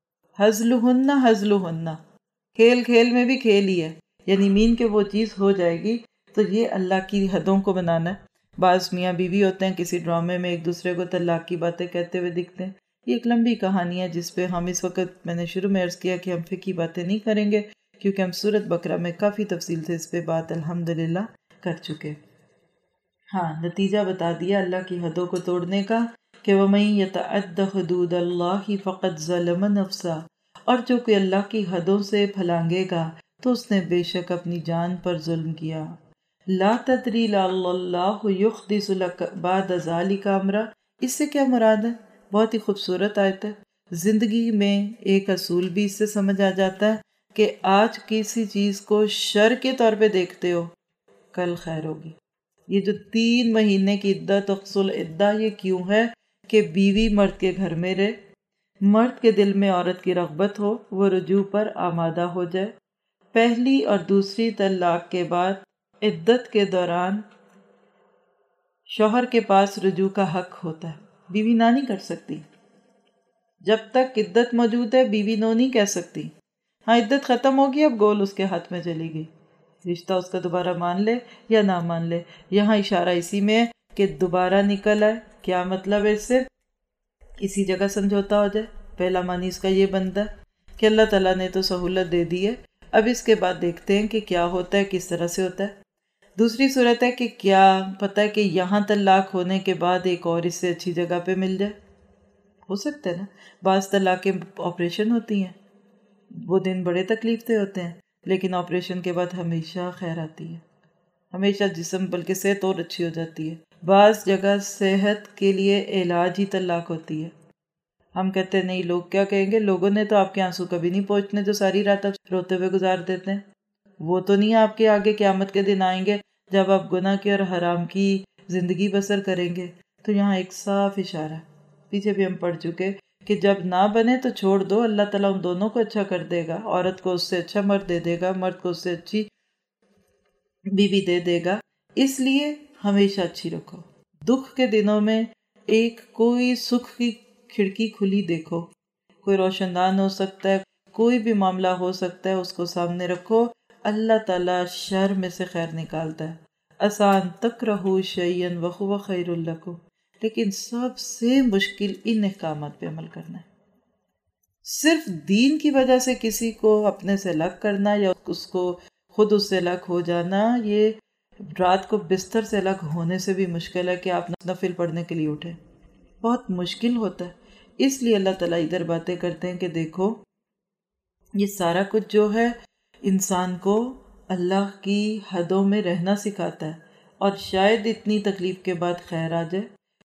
ہزلہن ہزلہن، کھیل کھیل میں بھی کھیل ہی ہے، یعنی مین کہ وہ چیز ہو جائے گی۔ تو یہ اللہ کی حدوں کو بنانا ہے۔ بعض میاں بیوی ہوتے ہیں کسی ڈرامے میں ایک دوسرے کو طلاق کی باتیں کہتے ہوئے دکھتے ہیں۔ یہ ایک لمبی کہانی ہے جس پہ ہم اس وقت، میں نے شروع میں عرض کیا کہ ہم فقہی باتیں نہیں کریں گے، کیونکہ ہم سورۃ بقرہ میں کافی تفصیل سے اس پہ بات الحمدللہ کر چکے۔ ہاں، نتیجہ بتا دیا اللہ کی حدوں کو توڑنے کا کہ وَمَن يَتَعَدَّ حُدُودَ اللَّهِ فَقَدْ ظَلَمَ نَفْسَهُ، اور جو کوئی اللہ کی حدوں سے پھلانگے گا تو اس نے بے شک اپنی جان پر ظلم کیا۔ لا تدری لعل اللہ یحدث لک بعد ذلک امرا، اس سے کیا مراد ہے؟ بہت ہی خوبصورت آیت ہے۔ زندگی میں ایک اصول بھی اس سے سمجھ آ جاتا ہے کہ آج کسی چیز کو شر کے طور پہ دیکھتے ہو، کل خیر ہوگی۔ یہ جو 3 مہینے کی عدت اقصل عدہ، یہ کیوں ہے کہ بیوی مرد کے گھر میں رہے، مرد کے دل میں عورت کی رغبت ہو، وہ رجوع پر آمادہ ہو جائے۔ پہلی اور دوسری طلاق کے بعد عدت کے دوران شوہر کے پاس رجوع کا حق ہوتا ہے، بیوی نہ نہیں کر سکتی۔ جب تک عدت موجود ہے بیوی نو نہیں کہہ سکتی۔ ہاں، عدت ختم ہوگی، اب گول اس کے ہاتھ میں چلی گئی، رشتہ اس کا دوبارہ مان لے یا نہ مان لے. یہاں اشارہ اسی میں ہے کہ دوبارہ نکل آئے. کیا مطلب ہے اس سے؟ اسی جگہ سمجھوتا ہو جائے. پہلا معنی اس کا یہ بنتا ہے کہ اللہ تعالیٰ نے تو سہولت دے دی ہے، اب اس کے بعد دیکھتے ہیں کہ کیا ہوتا ہے، کس طرح سے ہوتا ہے. دوسری صورت ہے کہ کیا پتہ ہے کہ یہاں طلاق ہونے کے بعد ایک اور اس سے اچھی جگہ پہ مل جائے. ہو سکتا ہے نا. بعض طلاقیں آپریشن ہوتی ہیں، وہ دن بڑے تکلیف دہ ہوتے ہیں، لیکن آپریشن کے بعد ہمیشہ خیر آتی ہے، ہمیشہ جسم بلکہ صحت اور اچھی ہو جاتی ہے. بعض جگہ صحت کے لیے علاج ہی طلاق ہوتی ہے. ہم کہتے ہیں نہیں، لوگ کیا کہیں گے، لوگوں نے تو آپ کے آنسو کبھی نہیں پہنچنے جو ساری رات آپ روتے ہوئے گزار دیتے ہیں. وہ تو نہیں آپ کے آگے قیامت کے دن آئیں گے جب آپ گناہ کی اور حرام کی زندگی بسر کریں گے. تو یہاں ایک صاف اشارہ، پیچھے بھی ہم پڑھ چکے کہ جب نہ بنے تو چھوڑ دو، اللہ تعالیٰ ان دونوں کو اچھا کر دے گا. عورت کو اس سے اچھا مرد دے دے گا، مرد کو اس سے اچھی بیوی دے دے گا. اس لیے ہمیشہ اچھی رکھو. دکھ کے دنوں میں ایک کوئی سکھ کی کھڑکی کھلی دیکھو، کوئی روشن دان ہو سکتا ہے، کوئی بھی معاملہ ہو سکتا ہے، اس کو سامنے رکھو. اللہ تعالیٰ شر میں سے خیر نکالتا ہے. آسان تکرہو شیئن وہو خیر لکم، لیکن سب سے مشکل ان احکامات پہ عمل کرنا ہے. صرف دین کی وجہ سے کسی کو اپنے سے الگ کرنا یا اس کو خود اس سے الگ ہو جانا، یہ رات کو بستر سے الگ ہونے سے بھی مشکل ہے کہ آپ نفل پڑھنے کے لیے اٹھیں. بہت مشکل ہوتا ہے. اس لیے اللہ تعالیٰ ادھر باتیں کرتے ہیں کہ دیکھو یہ سارا کچھ جو ہے انسان کو اللہ کی حدوں میں رہنا سکھاتا ہے، اور شاید اتنی تکلیف کے بعد خیر آ جائے.